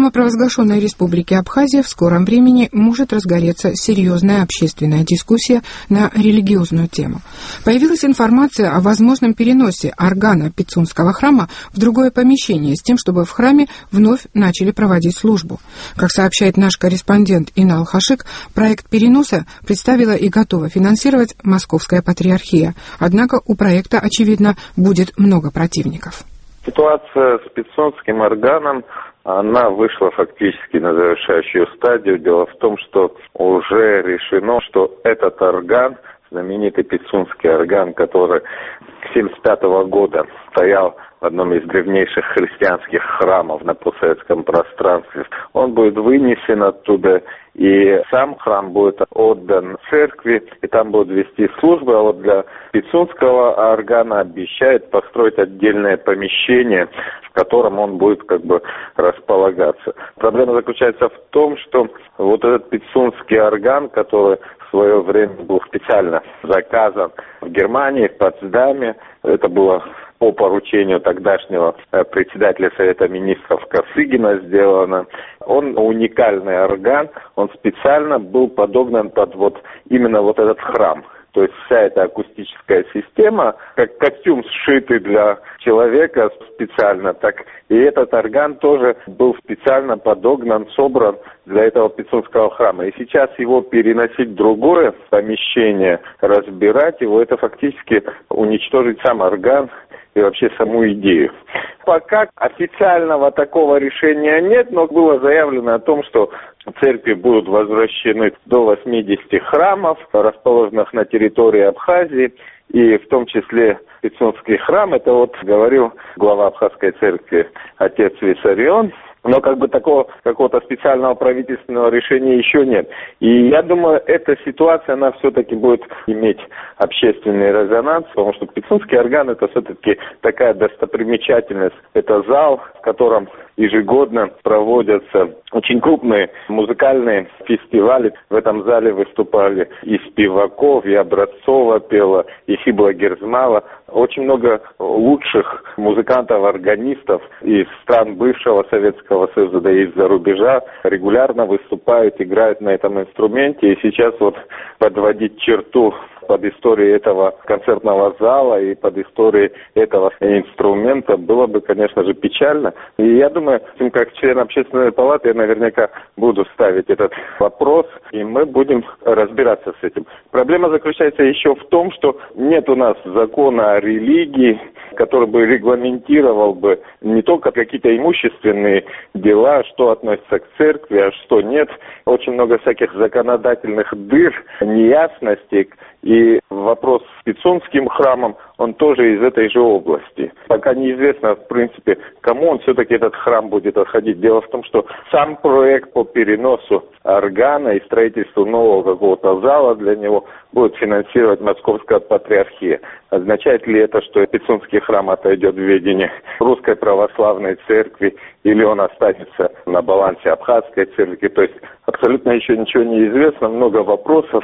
самопровозглашенной республике Абхазия в скором времени может разгореться серьезная общественная дискуссия на религиозную тему. Появилась информация о возможном переносе органа Пицунского храма в другое помещение с тем, чтобы в храме вновь начали проводить службу. Как сообщает наш корреспондент Инал Хашик, проект переноса представила и готова финансировать Московская патриархия. Однако у проекта, очевидно, будет много противников. Ситуация с Пицунским органом, она вышла фактически на завершающую стадию. Дело в том, что уже решено, что этот орган, знаменитый Пицунский орган, который с 1975 года стоял в одном из древнейших христианских храмов на постсоветском пространстве, он будет вынесен оттуда, и сам храм будет отдан церкви, и там будут вести службы. А вот для Пицунского органа обещают построить отдельное помещение, в котором он будет располагаться. Проблема заключается в том, что вот этот Пицунский орган, который в свое время был специально заказан в Германии, в Потсдаме, это было по поручению тогдашнего председателя Совета Министров Косыгина сделано. Он уникальный орган, он специально был подогнан под именно этот храм. То есть вся эта акустическая система, как костюм, сшитый для человека специально, так и этот орган тоже был специально подогнан, собран для этого Пицунского храма. И сейчас его переносить в другое помещение, разбирать его, это фактически уничтожить сам орган и вообще саму идею. Пока официального такого решения нет, но было заявлено о том, что церкви будут возвращены до 80 храмов, расположенных на территории Абхазии, и в том числе Пицунский храм. Это говорил глава Абхазской церкви отец Виссарион. Но такого какого-то специального правительственного решения еще нет. И я думаю, эта ситуация, она все-таки будет иметь общественный резонанс, потому что Пицунский орган — это все-таки такая достопримечательность. Это зал, в котором ежегодно проводятся очень крупные музыкальные фестивали. В этом зале выступали и Спиваков, и Образцова пела, и Хибла Герзмала. Очень много лучших музыкантов, органистов из стран бывшего Советского Союза, да и из-за рубежа регулярно выступают, играют на этом инструменте. И сейчас подводить черту под историей этого концертного зала и под историей этого инструмента было бы, конечно же, печально. И я думаю, как член Общественной палаты, я наверняка буду ставить этот вопрос, и мы будем разбираться с этим. Проблема заключается еще в том, что нет у нас закона о религии, который бы регламентировал бы не только какие-то имущественные дела, что относится к церкви, а что нет. Очень много всяких законодательных дыр, неясностей. И вопрос с Пицунским храмом, он тоже из этой же области. Пока неизвестно, в принципе, кому он все-таки этот храм будет отходить. Дело в том, что сам проект по переносу органа и строительству нового какого-то зала для него будет финансировать Московская патриархия. Означает ли это, что Пицунский храм отойдет в ведение Русской Православной Церкви, или он останется на балансе Абхазской Церкви? То есть абсолютно еще ничего не известно, много вопросов.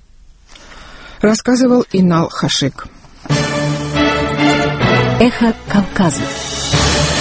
Рассказывал Инал Хашик. Эхо Кавказа.